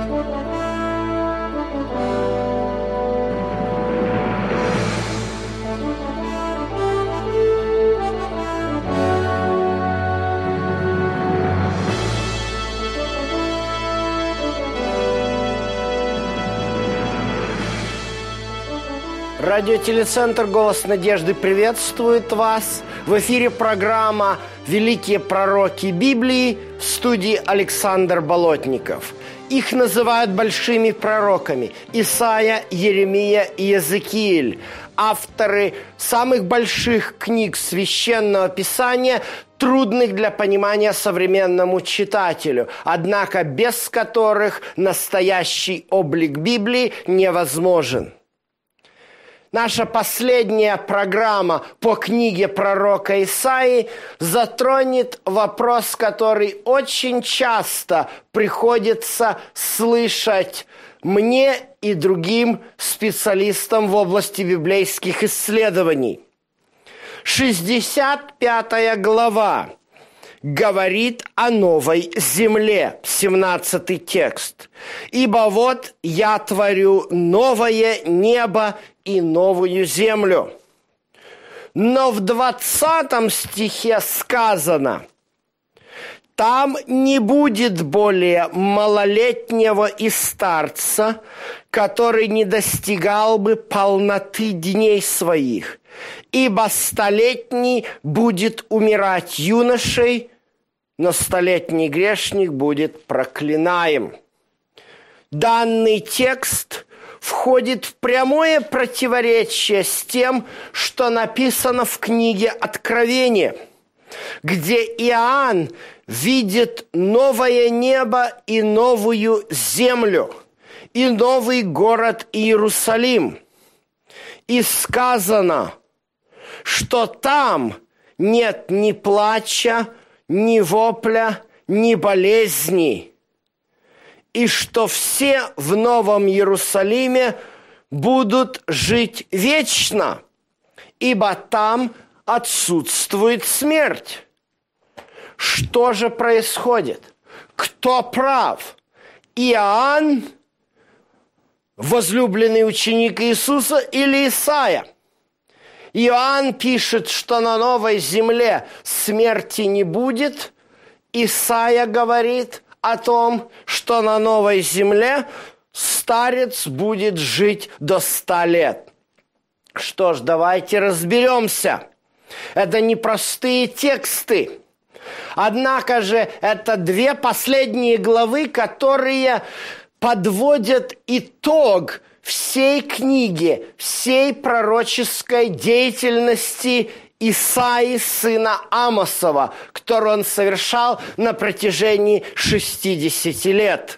Радиотелецентр «Голос надежды» приветствует вас. В эфире программа «Великие пророки Библии», в студии Александр Болотников. Их называют большими пророками – Исаия, Еремия и Иезекииль. Авторы самых больших книг Священного Писания, трудных для понимания современному читателю, однако без которых настоящий облик Библии невозможен. Наша последняя программа по книге пророка Исаии затронет вопрос, который очень часто приходится слышать мне и другим специалистам в области библейских исследований. 65 глава говорит о новой земле, 17 текст. «Ибо вот я творю новое небо и новую землю». Но в 20 стихе сказано: «Там не будет более малолетнего и старца, который не достигал бы полноты дней своих, ибо столетний будет умирать юношей, но столетний грешник будет проклинаем». Данный текст входит в прямое противоречие с тем, что написано в книге Откровения, где Иоанн видит новое небо и новую землю, и новый город Иерусалим. И сказано, что там нет ни плача, ни вопля, ни болезни, и что все в Новом Иерусалиме будут жить вечно, ибо там отсутствует смерть. Что же происходит? Кто прав? Иоанн, возлюбленный ученик Иисуса, или Исаия? Иоанн пишет, что на новой земле смерти не будет. Исаия говорит о том, что на новой земле старец будет жить до 100 лет. Что ж, давайте разберемся. Это непростые тексты. Однако же это 2 последние главы, которые подводят итог всей книги, всей пророческой деятельности Исаии, сына Амосова, которую он совершал на протяжении 60 лет.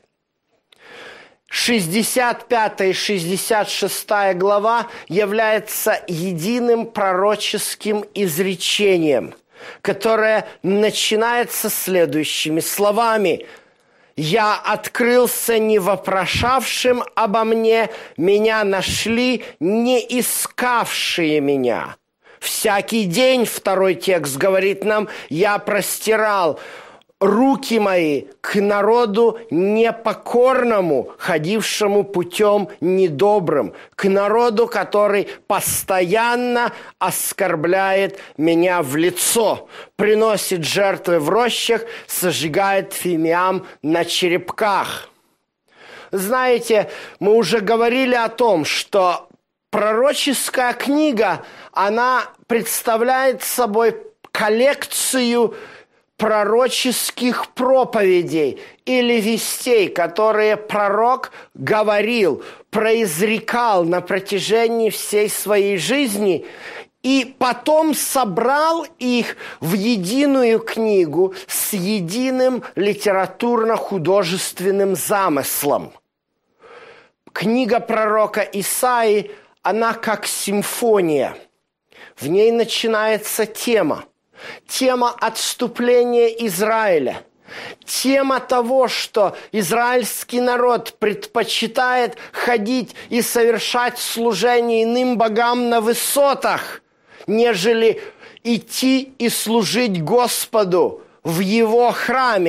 65 и 66 глава является единым пророческим изречением, которое начинается следующими словами: «Я открылся не вопрошавшим обо мне, меня нашли не искавшие меня». Всякий день, 2 текст говорит нам, я простирал руки мои к народу непокорному, ходившему путем недобрым, к народу, который постоянно оскорбляет меня в лицо, приносит жертвы в рощах, сожигает фимиам на черепках. Знаете, мы уже говорили о том, что пророческая книга, она представляет собой коллекцию пророческих проповедей или вестей, которые пророк говорил, произрекал на протяжении всей своей жизни, и потом собрал их в единую книгу с единым литературно-художественным замыслом. Книга пророка Исаии, она как симфония. В ней начинается тема. Тема отступления Израиля. Тема того, что израильский народ предпочитает ходить и совершать служение иным богам на высотах, нежели идти и служить Господу в Его храме,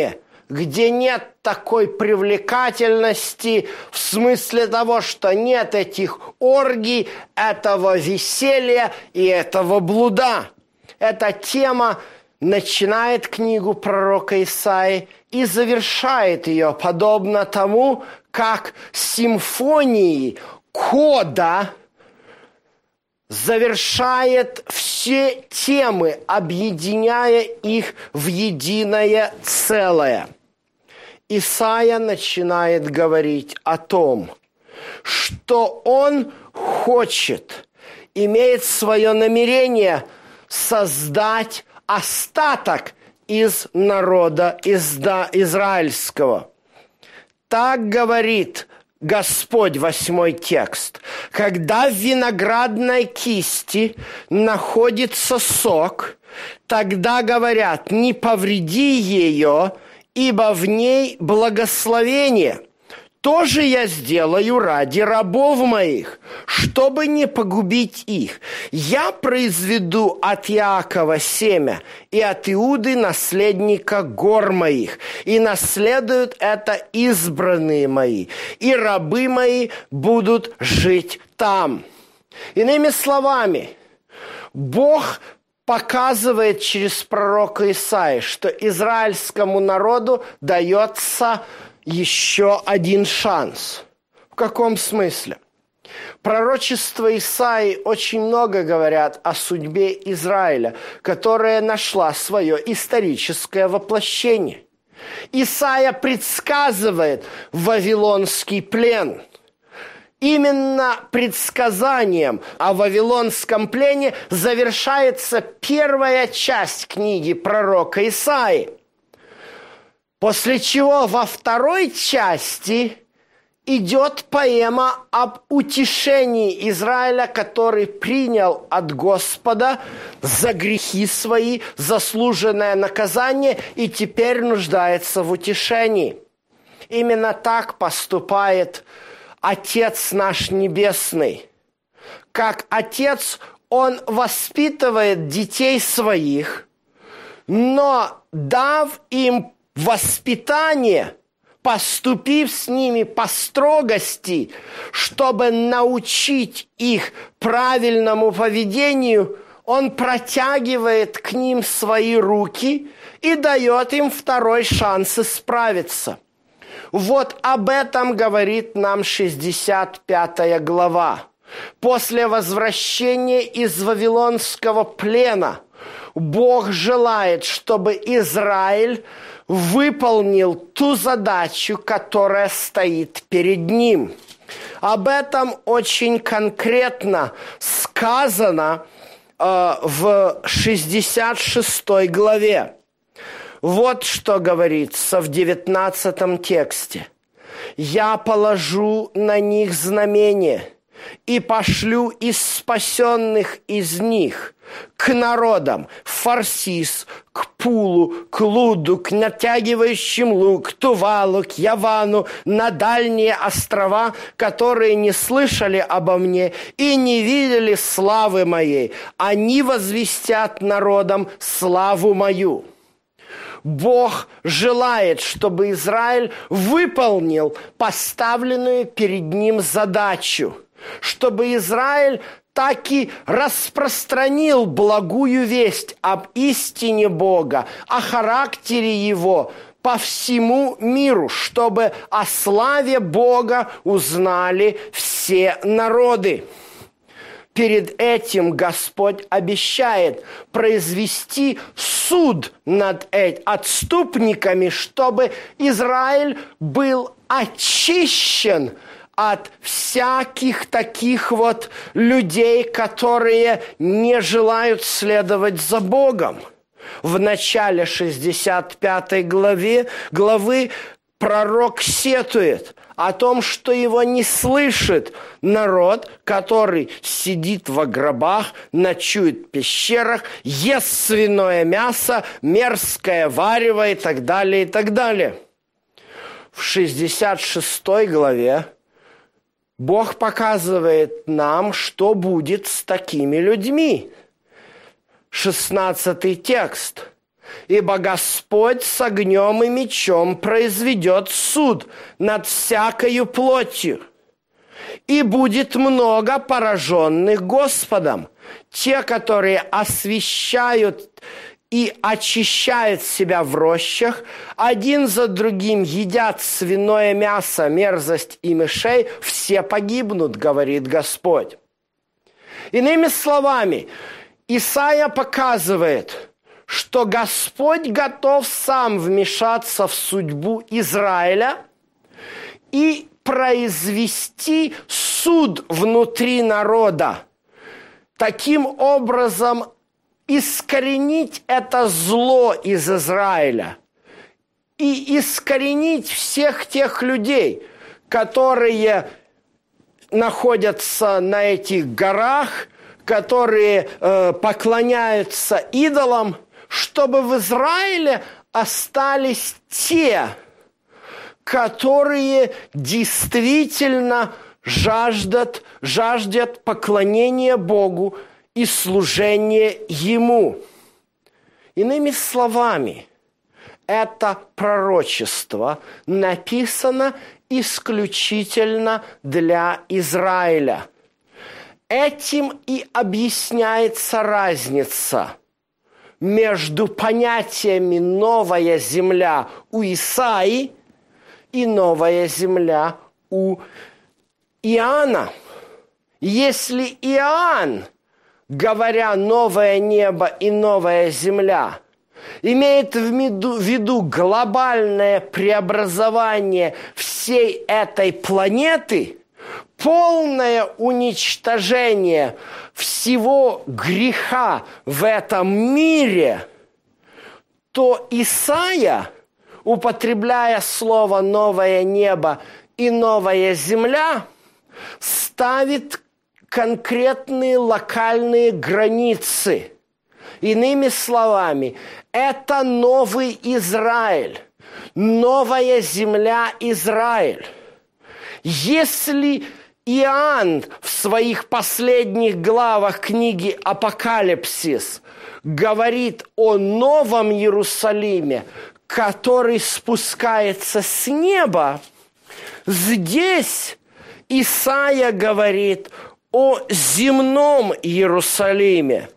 где нет такой привлекательности, в смысле того, что нет этих оргий, этого веселья и этого блуда. Эта тема начинает книгу пророка Исаии и завершает ее, подобно тому, как симфонии кода завершает все темы, объединяя их в единое целое. Исаия начинает говорить о том, что он хочет, имеет свое намерение создать остаток из народа израильского. Так говорит Господь, 8 текст. Когда в виноградной кисти находится сок, тогда говорят, не повреди ее, ибо в ней благословение. То же я сделаю ради рабов моих, чтобы не погубить их. Я произведу от Иакова семя, и от Иуды наследника гор моих, и наследуют это избранные мои, и рабы мои будут жить там. Иными словами, Бог показывает через пророка Исаии, что израильскому народу дается еще один шанс. В каком смысле? Пророчества Исаии очень много говорят о судьбе Израиля, которая нашла свое историческое воплощение. Исаия предсказывает вавилонский плен. Именно предсказанием о вавилонском плене завершается первая часть книги пророка Исаии. После чего во второй части идет поэма об утешении Израиля, который принял от Господа за грехи свои заслуженное наказание и теперь нуждается в утешении. Именно так поступает Отец наш Небесный. Как Отец, Он воспитывает детей своих, но дав им воспитание, поступив с ними по строгости, чтобы научить их правильному поведению, Он протягивает к ним свои руки и дает им второй шанс исправиться. Вот об этом говорит нам 65 глава. После возвращения из вавилонского плена Бог желает, чтобы Израиль выполнил ту задачу, которая стоит перед ним. Об этом очень конкретно сказано в 66 главе. Вот что говорится в 19 тексте. «Я положу на них знамение и пошлю из спасенных из них к народам, в Фарсис, к Пулу, к Луду, к натягивающим лук, к Тувалу, к Явану, на дальние острова, которые не слышали обо мне и не видели славы моей. Они возвестят народам славу мою». Бог желает, чтобы Израиль выполнил поставленную перед ним задачу, чтобы Израиль так и распространил благую весть об истине Бога, о характере Его по всему миру, чтобы о славе Бога узнали все народы. Перед этим Господь обещает произвести суд над отступниками, чтобы Израиль был очищен от всяких таких вот людей, которые не желают следовать за Богом. В начале 65 главы пророк сетует о том, что его не слышит народ, который сидит во гробах, ночует в пещерах, ест свиное мясо, мерзкое варево и так далее, и так далее. В 66 главе Бог показывает нам, что будет с такими людьми. 16 текст. ибо Господь с огнем и мечом произведет суд над всякою плотью. И будет много пораженных Господом, те, которые освящают и очищают себя в рощах, один за другим едят свиное мясо, мерзость и мышей, все погибнут, говорит Господь. Иными словами, Исаия показывает, что Господь готов сам вмешаться в судьбу Израиля и произвести суд внутри народа. Таким образом, искоренить это зло из Израиля и искоренить всех тех людей, которые находятся на этих горах, которые поклоняются идолам, чтобы в Израиле остались те, которые действительно жаждут поклонения Богу и служения Ему. Иными словами, это пророчество написано исключительно для Израиля. Этим и объясняется разница между понятиями «новая земля» у Исаии и «новая земля» у Иоанна. Если Иоанн, говоря «новое небо» и «новая земля», имеет в виду глобальное преобразование всей этой планеты, полное уничтожение всего греха в этом мире, то Исаия, употребляя слово «новое небо» и «новая земля», ставит конкретные локальные границы. Иными словами, это новый Израиль, новая земля Израиль. Если Иоанн в своих последних главах книги «Апокалипсис» говорит о новом Иерусалиме, который спускается с неба, здесь Исаия говорит о земном Иерусалиме.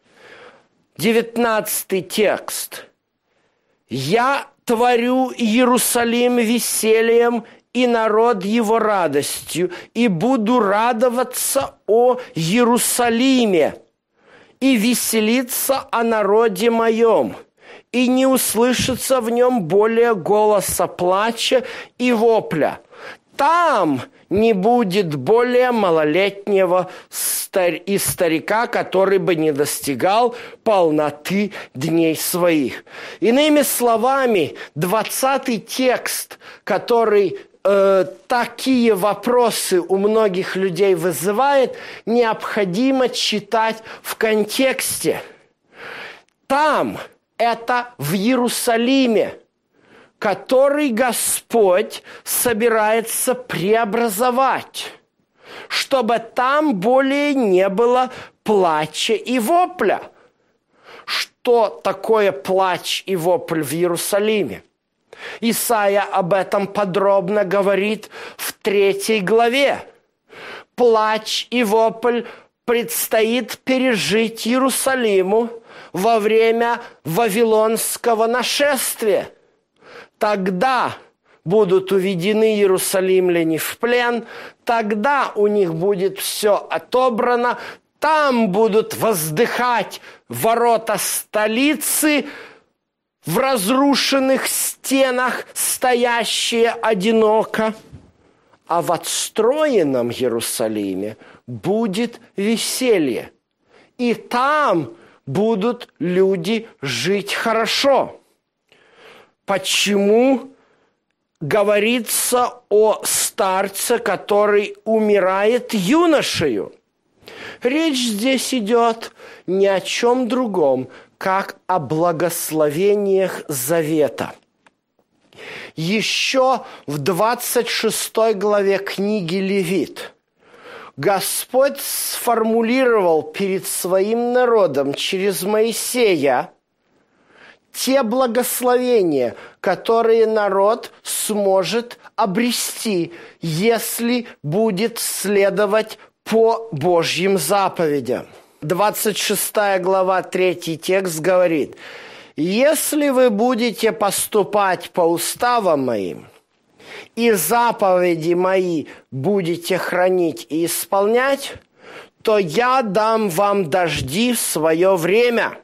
19 текст. «Я творю Иерусалим весельем и народ его радостью, и буду радоваться о Иерусалиме, и веселиться о народе моем, и не услышится в нем более голоса плача и вопля. Там не будет более малолетнего и старика, который бы не достигал полноты дней своих». Иными словами, 20 текст, который такие вопросы у многих людей вызывает, необходимо читать в контексте. Там, это в Иерусалиме, который Господь собирается преобразовать, чтобы там более не было плача и вопля. Что такое плач и вопль в Иерусалиме? Исаия об этом подробно говорит в 3 главе. Плач и вопль предстоит пережить Иерусалиму во время вавилонского нашествия. Тогда будут уведены иерусалимляне в плен, тогда у них будет все отобрано, там будут воздыхать ворота столицы, в разрушенных стенах стоящие одиноко, а в отстроенном Иерусалиме будет веселье, и там будут люди жить хорошо. Почему говорится о старце, который умирает юношею? Речь здесь идет ни о чем другом, как о благословениях завета. Еще в 26 главе книги Левит Господь сформулировал перед своим народом через Моисея те благословения, которые народ сможет обрести, если будет следовать по Божьим заповедям. 26 глава, 3 текст говорит: «Если вы будете поступать по уставам моим, и заповеди мои будете хранить и исполнять, то я дам вам дожди в свое время.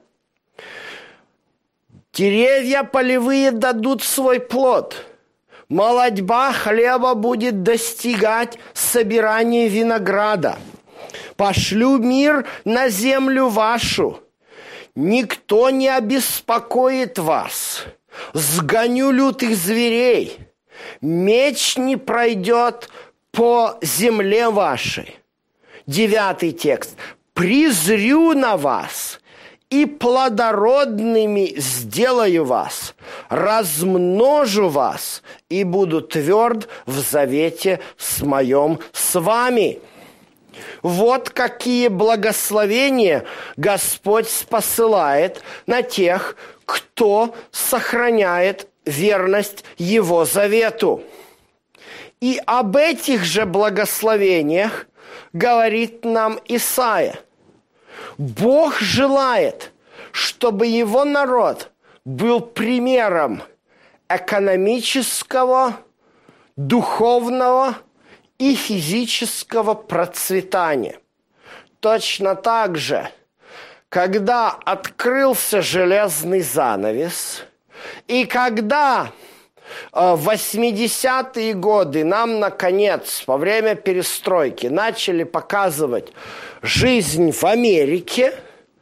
Деревья полевые дадут свой плод. Молодьба хлеба будет достигать собирания винограда. Пошлю мир на землю вашу. Никто не обеспокоит вас. Сгоню лютых зверей. Меч не пройдет по земле вашей». 9 текст. «Призрю на вас, и плодородными сделаю вас, размножу вас, и буду тверд в завете моем с вами». Вот какие благословения Господь посылает на тех, кто сохраняет верность Его завету. И об этих же благословениях говорит нам Исаия. Бог желает, чтобы Его народ был примером экономического, духовного и физического процветания. Точно так же, когда открылся железный занавес, и когда в 80-е годы нам, наконец, во время перестройки начали показывать жизнь в Америке,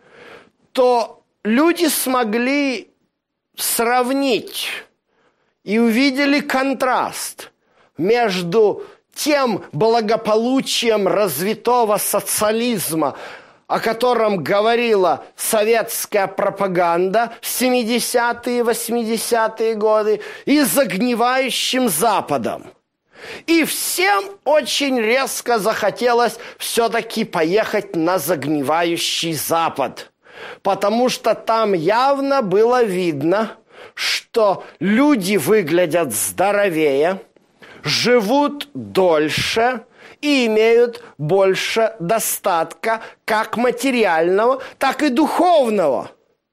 то люди смогли сравнить и увидели контраст между тем благополучием развитого социализма, о котором говорила советская пропаганда в 70-е и 80-е годы, и загнивающим Западом. И всем очень резко захотелось все-таки поехать на загнивающий Запад, потому что там явно было видно, что люди выглядят здоровее, живут дольше и имеют больше достатка как материального, так и духовного.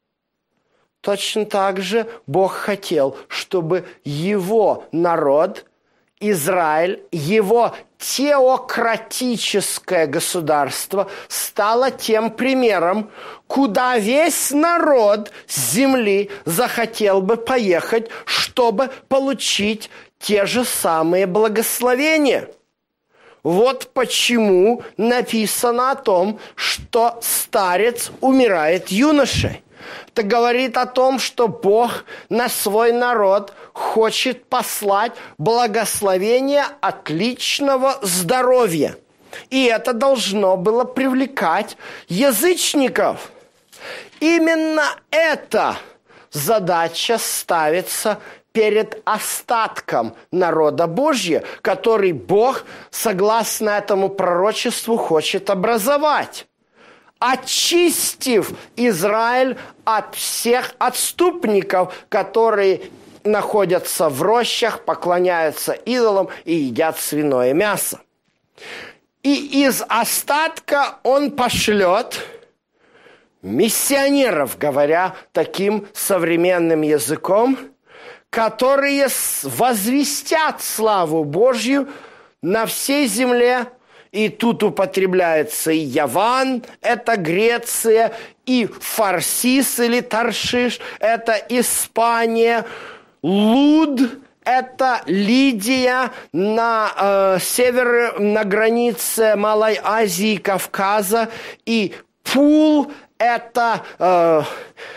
Точно так же Бог хотел, чтобы Его народ, Израиль, Его теократическое государство стало тем примером, куда весь народ с земли захотел бы поехать, чтобы получить те же самые благословения. Вот почему написано о том, что старец умирает юношей. Это говорит о том, что Бог на свой народ хочет послать благословение отличного здоровья. И это должно было привлекать язычников. Именно эта задача ставится перед остатком народа Божьего, который Бог, согласно этому пророчеству, хочет образовать, очистив Израиль от всех отступников, которые находятся в рощах, поклоняются идолам и едят свиное мясо. И из остатка он пошлет миссионеров, говоря таким современным языком, которые возвестят славу Божью на всей земле. И тут употребляется и Яван, это Греция, и Фарсис или Таршиш, это Испания, Луд, это Лидия на севере, на границе Малой Азии и Кавказа, и Пул, это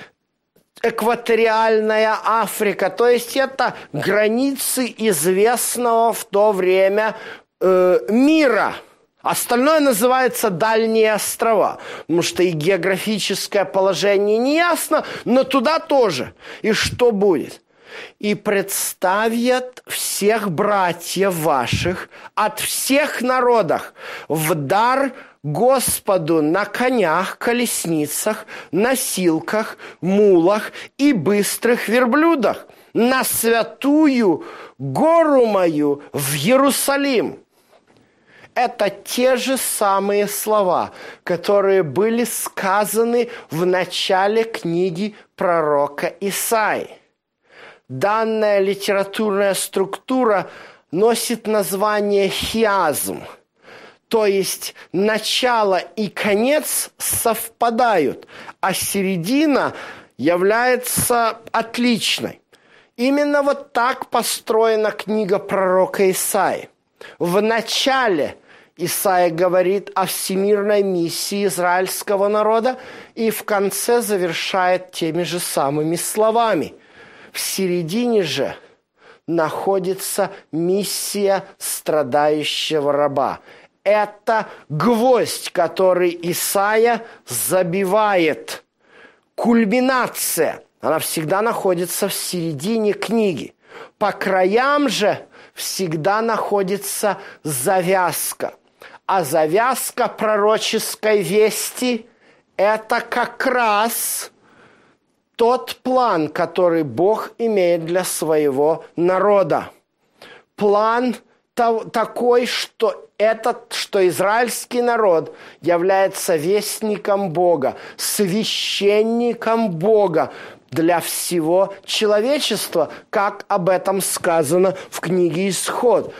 экваториальная Африка, то есть это границы известного в то время мира. Остальное называется дальние острова, потому что и географическое положение не ясно, но туда тоже. И что будет? и представят всех братьев ваших от всех народов в дар Господу на конях, колесницах, носилках, мулах и быстрых верблюдах, на святую гору мою в Иерусалим». Это те же самые слова, которые были сказаны в начале книги пророка Исаии. Данная литературная структура носит название хиазм, то есть начало и конец совпадают, а середина является отличной. Именно вот так построена книга пророка Исаии. В начале Исаия говорит о всемирной миссии израильского народа и в конце завершает теми же самыми словами. В середине же находится миссия страдающего раба. Это гвоздь, который Исаия забивает. Кульминация. Она всегда находится в середине книги. По краям же всегда находится завязка. А завязка пророческой вести – это как раз тот план, который Бог имеет для своего народа. План такой, что израильский народ является вестником Бога, священником Бога для всего человечества, как об этом сказано в книге «Исход».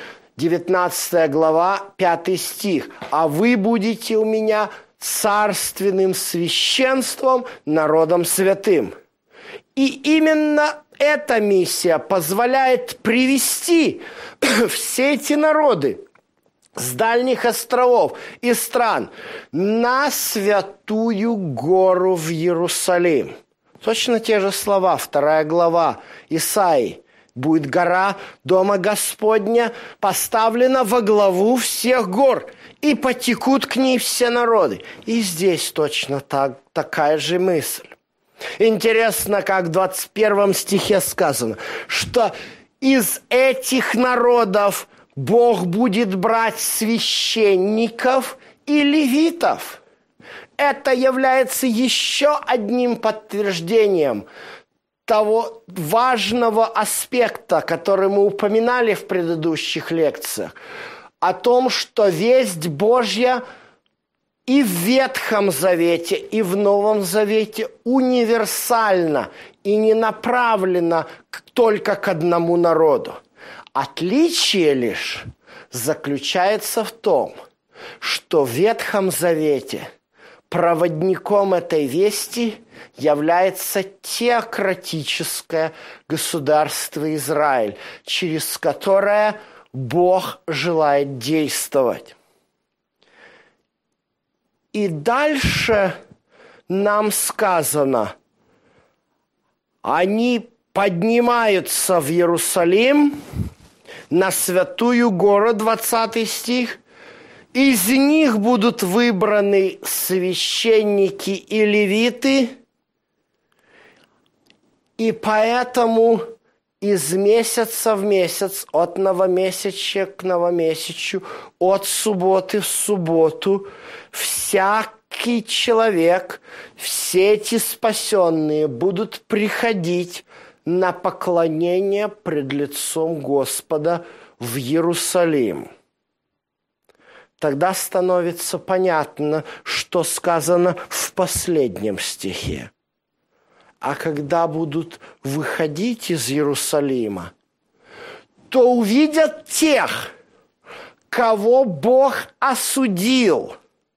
19 глава, 5 стих. «А вы будете у меня царственным священством, народом святым». И именно эта миссия позволяет привести все эти народы с дальних островов и стран на святую гору в Иерусалим. Точно те же слова, 2 глава Исаии. «Будет гора Дома Господня поставлена во главу всех гор, и потекут к ней все народы». И здесь точно такая же мысль. Интересно, как в 21 стихе сказано, что из этих народов Бог будет брать священников и левитов. Это является еще одним подтверждением того важного аспекта, который мы упоминали в предыдущих лекциях, о том, что весть Божья и в Ветхом Завете, и в Новом Завете универсальна и не направлена только к одному народу. Отличие лишь заключается в том, что в Ветхом Завете проводником этой вести является теократическое государство Израиль, через которое Бог желает действовать. И дальше нам сказано, они поднимаются в Иерусалим, на святую гору, 20 стих, из них будут выбраны священники и левиты, и поэтому из месяца в месяц, от новомесяча к новомесячу, от субботы в субботу, всякий человек, все эти спасенные будут приходить на поклонение пред лицом Господа в Иерусалим. Тогда становится понятно, что сказано в последнем стихе. А когда будут выходить из Иерусалима, то увидят тех, кого Бог осудил,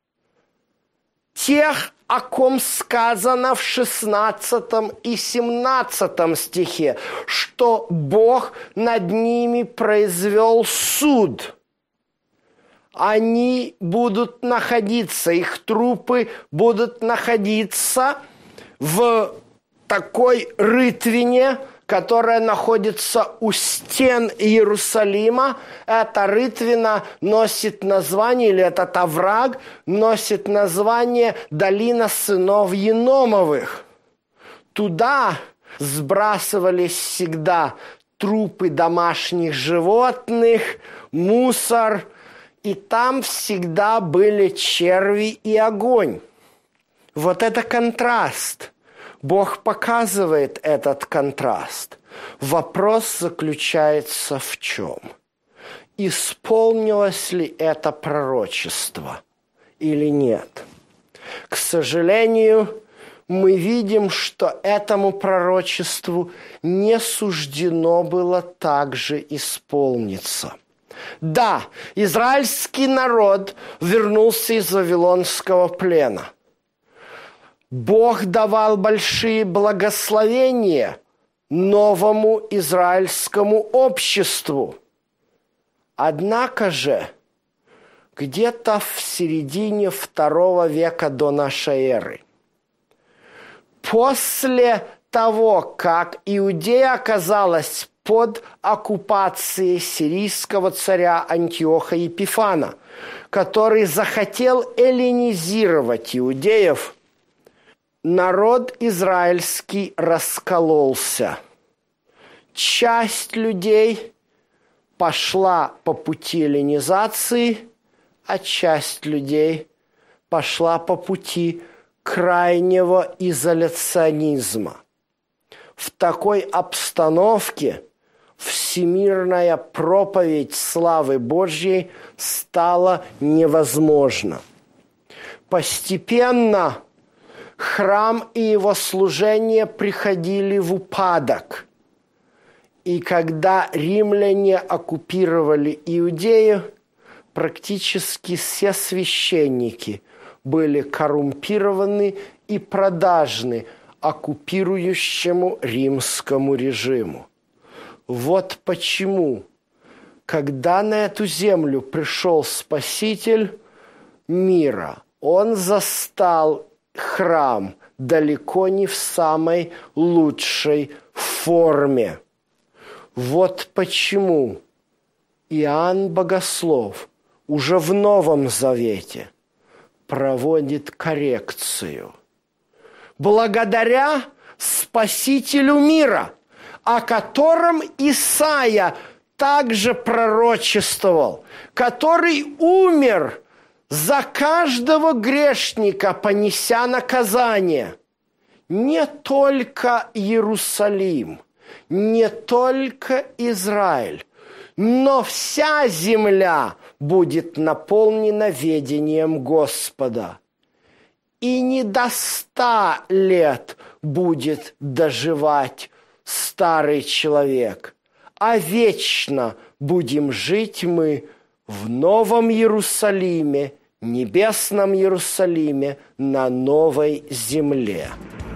тех, о ком сказано в 16 и 17 стихе, что Бог над ними произвел суд. Они будут находиться, их трупы будут находиться в такой рытвине, которая находится у стен Иерусалима. Эта рытвина носит название, или этот овраг носит название Долина сынов Еномовых. Туда сбрасывались всегда трупы домашних животных, мусор, и там всегда были черви и огонь. Вот это контраст. Бог показывает этот контраст. Вопрос заключается в чем? Исполнилось ли это пророчество или нет? К сожалению, мы видим, что этому пророчеству не суждено было также исполниться. Да, израильский народ вернулся из вавилонского плена. Бог давал большие благословения новому израильскому обществу. Однако же, где-то в середине II века до нашей эры, после того, как Иудея оказалась под оккупацией сирийского царя Антиоха Епифана, который захотел эллинизировать иудеев, народ израильский раскололся. Часть людей пошла по пути эллинизации, а часть людей пошла по пути крайнего изоляционизма. В такой обстановке всемирная проповедь славы Божьей стала невозможна. Постепенно храм и его служение приходили в упадок. И когда римляне оккупировали Иудею, практически все священники были коррумпированы и продажны оккупирующему римскому режиму. Вот почему, когда на эту землю пришел Спаситель мира, он застал храм далеко не в самой лучшей форме. Вот почему Иоанн Богослов уже в Новом Завете проводит коррекцию. Благодаря Спасителю мира, о котором Исаия также пророчествовал, который умер за каждого грешника, понеся наказание, не только Иерусалим, не только Израиль, но вся земля будет наполнена ведением Господа. И не до 100 лет будет доживать старый человек, а вечно будем жить мы в Новом Иерусалиме, небесном Иерусалиме, на новой земле.